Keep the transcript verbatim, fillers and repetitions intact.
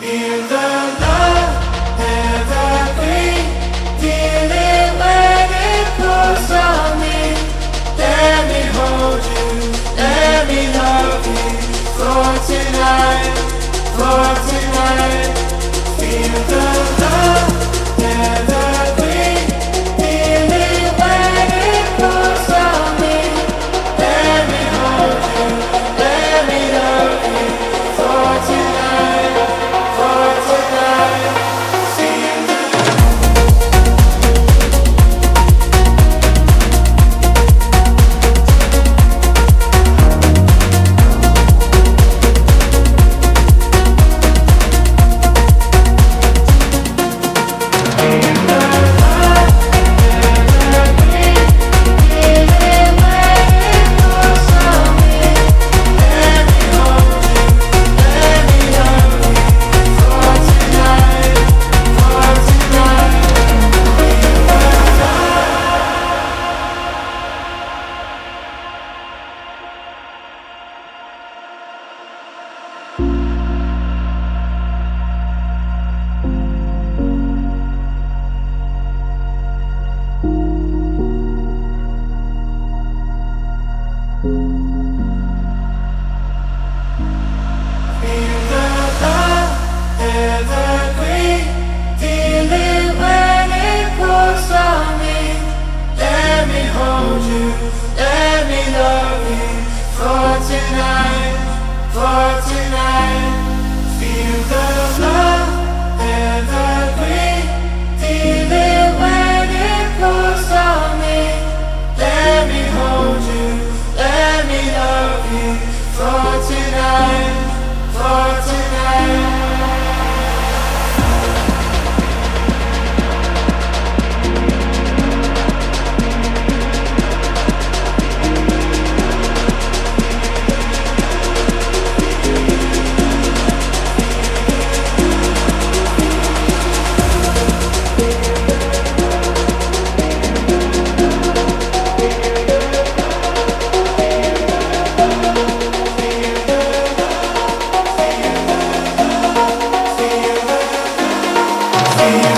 Feel the love, evergreen. Feel it when it pours on me. Let me hold you, let me love you. For tonight, for tonight. Feel the love, evergreen. Feel it when it pours on me. Let me hold you, let me love you. For tonight, for tonight. Feel the Feel the love, evergreen. Feel it when it pours on me. Let me hold you, let me love you. For tonight, for tonight. Feel the love, evergreen. Feel it when it pours on me. Let me hold you, let me love you. For tonight, for tonight. Feel